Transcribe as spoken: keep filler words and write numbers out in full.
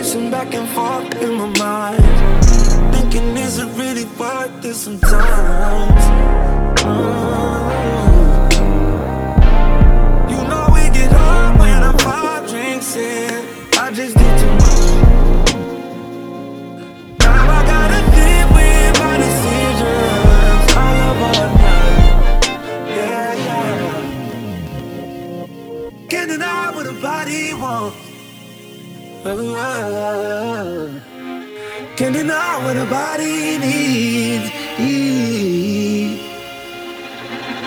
Racing back and forth in my mind, thinking, is it really worth it sometimes? Mm. You know we get hard when I'm five drinks in. I just did too much. Now I gotta live with my decisions. I love all night. Yeah, yeah. Can't deny what a body wants. Can't deny what a body needs.